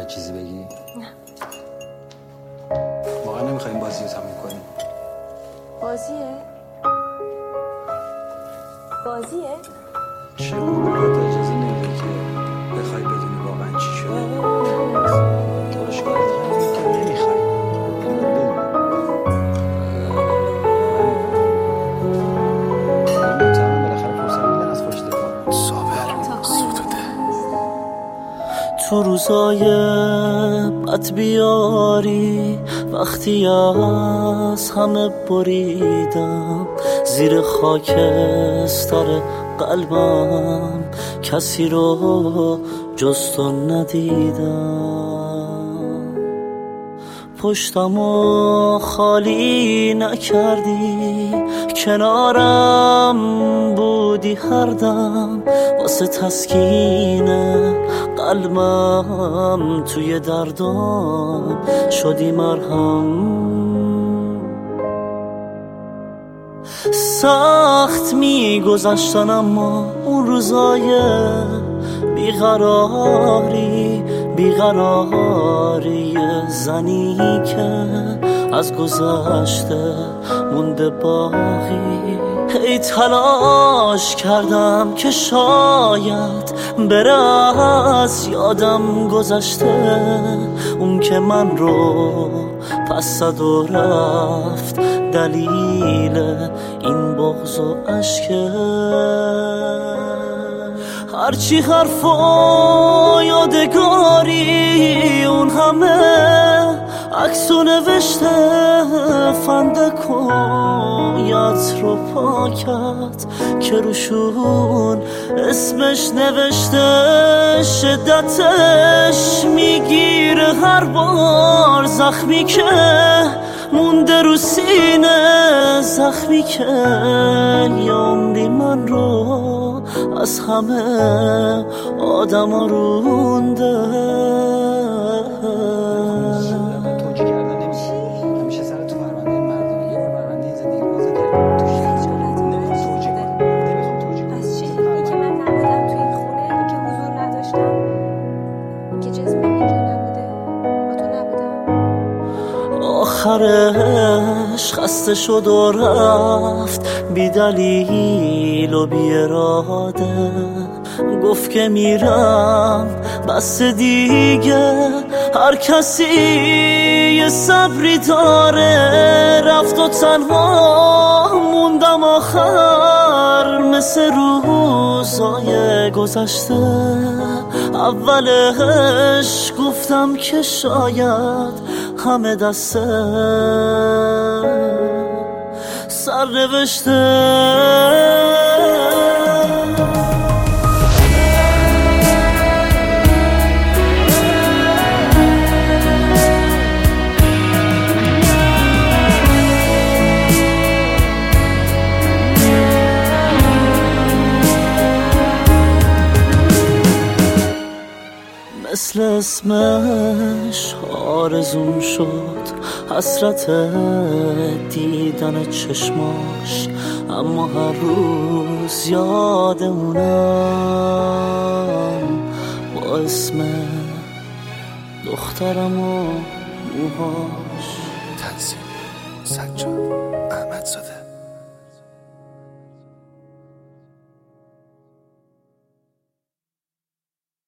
میخوای چیزی بگی؟ نه واقعا نمیخوایم بازی رو تموم کنیم؟ بازیه؟ چه قولت اجازه نمیده که بخوای بدونی واقعا چی شده. تو رو شکایت کردیم که نمیخوای مطمئن بالاخره فرصت میدن از خوش دفاع صابر ستوده. تو روزای بد بیاری وقتی از همه بریدم زیر خاکستر قلبم کسی رو جز تو ندیدم پشتمو خالی نکردی کنارم بودی هر دم واسه تسکین قلبم توی دردام شدی مرهم سخت میگذشتن اما اون روزای بیقراری زنی که از گذشته مونده باقی ای تلاش کردم که شاید بره از یادم گذشته اون که من رو پس زد و رفت دلیل این بغض و عشقه هرچی حرف و یادگاری اون همه عکس و نوشته فندک و عطر و پاکت که روشون اسمش نوشته شدتش میگیره هر بار زخمی که مونده رو سینه زخمی که یه عمری من رو از همه آدم ها رونده توجیه کردن نمیشه همیشه سر تو پرونده مردانه یه بار پرونده زندگی رو بازه کردم تو نمیخوام توجیه کنم از چی؟ این که من نبودم توی این خونه این که حضور نداشتم این که جسمم اینجا نبوده با تو نبودم آخرش خسته شد و رفت بی دلیل و بی اراده گفت که میرم بس دیگه هر کسی یه صبری داره رفت و تنها موندم آخر مثل روزای گذشته اولش گفتم که شاید همه دسته سرنوشته مثل اسمش آرزوم شد حسرت دیدن چشماش اما هر روز یادمونم با اسم دخترم و موهاش تنظیم سجاد